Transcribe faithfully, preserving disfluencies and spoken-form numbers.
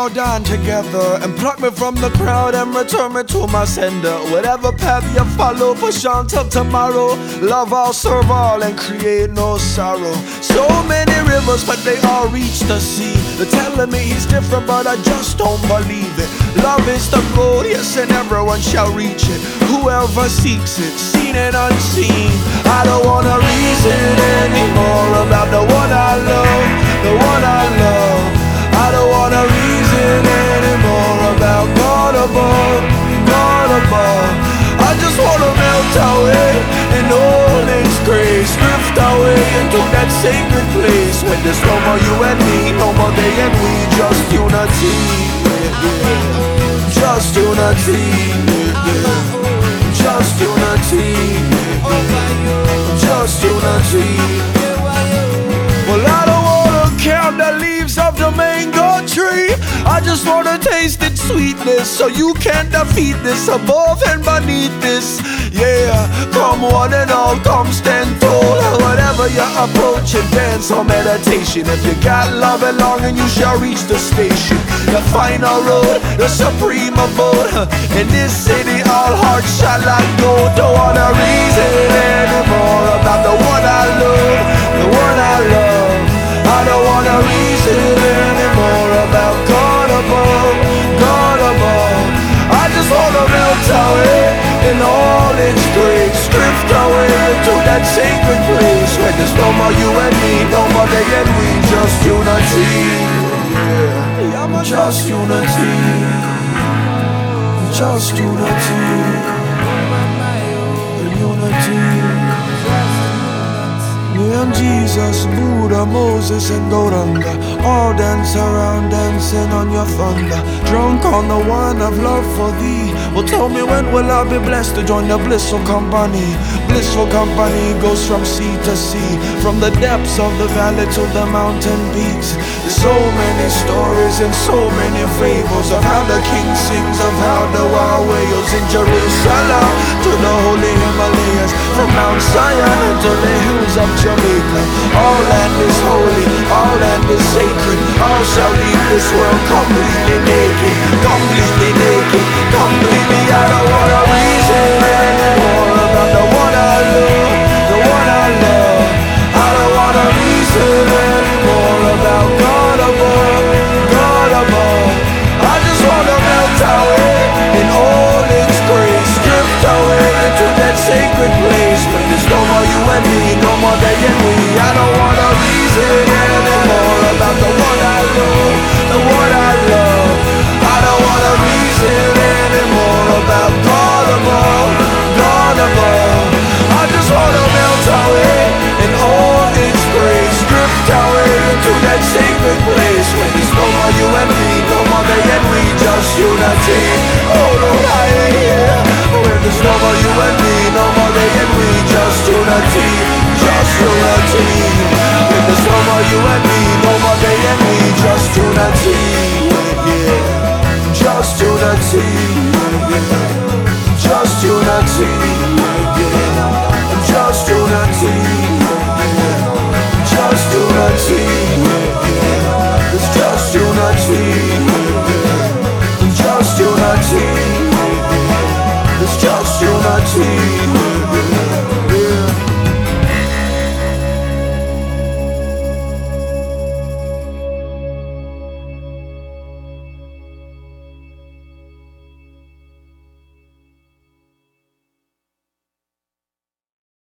bow down together and pluck me from the crowd and return me to my sender. Whatever path you follow, push on till tomorrow. Love all, serve all, and create no sorrow. So many rivers, but they all reach the sea. They're telling me he's different, but I just don't believe it. Love is the goal, yes, and everyone shall reach it. Whoever seeks it, seen and unseen. I don't wanna reason anymore about the one I love, the one I love. I don't wanna reason anymore about God above, God above. I just wanna melt away in all its grace, drift away into that sacred place where there's no more you and me, no more they and we, just unity, yeah, yeah. Just unity, yeah, yeah. Just unity, yeah, yeah. Just unity. Well, I don't wanna count the leaves of the mango tree. I just wanna taste its sweetness, so you can't defeat this, above and beneath this. Yeah, come one and all, come stand tall. Whatever your approach and dance or meditation, if you got love and longing, you shall reach the station, the final road, the supreme abode. In this city, all hearts shall I go. Don't wanna reason anymore about the one I love, the one I love. I don't wanna reason anymore about God above, God above. I just wanna melt away in all its grace, drift away into that sacred place where there's no more you and me, no more they and we, just unity, yeah. Just unity, just unity, unity. Me and Jesus, Buddha, Moses and Gauranga, all dance around, dancing on your thunder. Drunk on the wine of love for thee. Well, tell me, when will I be blessed to join the blissful company? Blissful company goes from sea to sea, from the depths of the valley to the mountain peaks. There's so many stories and so many fables of how the king sings, of how the wild whales in Jerusalem to the holy Himalayas, from Mount Zion to the hills of Jamaica. All land is holy, all land is sacred. All shall leave this world completely naked, completely naked, completely. I don't wanna reason anymore about the one I love, the one I love. I don't wanna reason anymore about God above, God above. I just wanna melt away in all its grace, drift away into that sacred place where there's no more you and me, no more they and we. I don't wanna reason anymore about the one I love, the one I love. I don't wanna reason anymore about God above, God above. I just wanna melt away in all its grace, drift away into that sacred place where there's no more you and me, no more they and we, just unity. Oh Lord, I am here where there's no more you and me, no more they and we, just unity, just unity. Where there's no more you and me, no more they and we, just unity, yeah. Just unity, yeah. Just unity, yeah. Just unity, yeah. Just unity, yeah. It's just unity, yeah. Just unity, yeah. It's just unity.